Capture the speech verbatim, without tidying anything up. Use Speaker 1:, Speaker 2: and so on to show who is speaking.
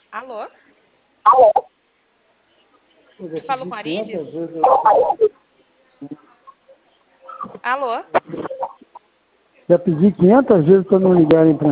Speaker 1: Alô?
Speaker 2: Alô?
Speaker 1: Eu falo com a Arides? Alô?
Speaker 2: Já pedi quinhentas vezes para não ligarem para